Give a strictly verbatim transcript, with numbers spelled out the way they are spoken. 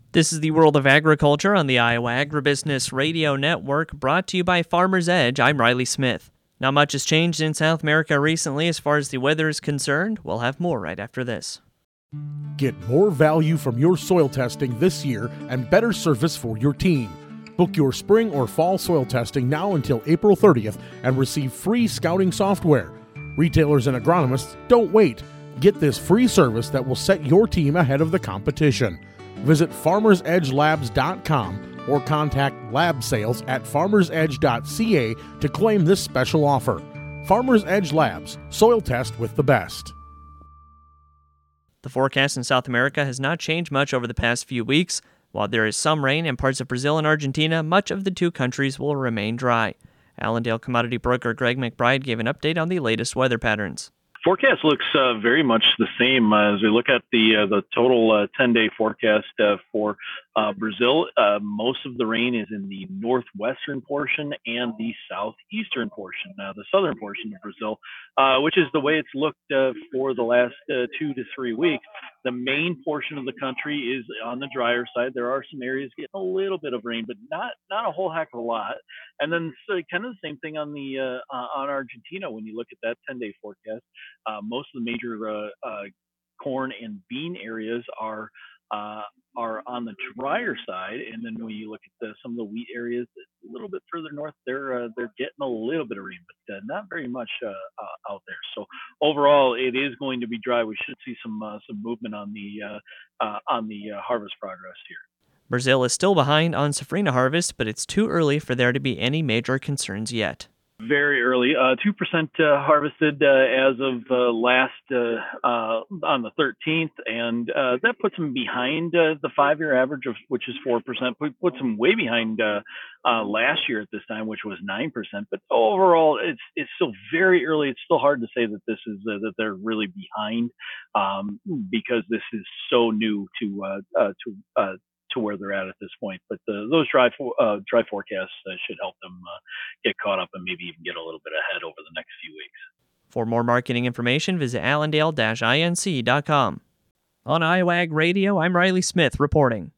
This is the World of Agriculture on the Iowa Agribusiness Radio Network, brought to you by Farmer's Edge. I'm Riley Smith. Not much has changed in South America recently as far as the weather is concerned. We'll have more right after this. Get more value from your soil testing this year and better service for your team. Book your spring or fall soil testing now until April thirtieth and receive free scouting software. Retailers and agronomists, don't wait. Get this free service that will set your team ahead of the competition. Visit farmers edge labs dot com or contact lab sales at farmers edge dot c a to claim this special offer. Farmers Edge Labs, soil test with the best. The forecast in South America has not changed much over the past few weeks. While there is some rain in parts of Brazil and Argentina, much of the two countries will remain dry. Allendale commodity broker Greg McBride gave an update on the latest weather patterns. Forecast looks uh, very much the same uh, as we look at the uh, the total uh, ten-day forecast uh, for uh, Brazil. Uh, most of the rain is in the northwestern portion and the southeastern portion, uh, the southern portion of Brazil, uh, which is the way it's looked uh, for the last uh, two to three weeks. The main portion of the country is on the drier side. There are some areas getting a little bit of rain, but not not a whole heck of a lot. And then so kind of the same thing on the uh, uh, on Argentina when you look at that ten-day forecast. Uh, most of the major uh, uh, corn and bean areas are uh, are on the drier side, and then when you look at the, some of the wheat areas a little bit further north, they're uh, they're getting a little bit of rain, but uh, not very much uh, uh, out there. So overall, it is going to be dry. We should see some uh, some movement on the uh, uh, on the uh, harvest progress here. Brazil is still behind on safrinha harvest, but it's too early for there to be any major concerns yet. Very early, uh, two percent uh, harvested uh, as of uh, last uh, uh, on the thirteenth, and uh, that puts them behind uh, the five-year average, of which is four percent. Puts them way behind uh, uh, last year at this time, which was nine percent. But overall, it's it's still very early. It's still hard to say that this is uh, that they're really behind um, because this is so new to uh, uh, to uh, to where they're at at this point. But the, those dry for, uh, dry forecasts uh, should help them uh, get caught up and maybe even get a little bit ahead over the next few weeks. For more marketing information, visit allendale dash inc dot com. On Iowa Ag Radio, I'm Riley Smith reporting.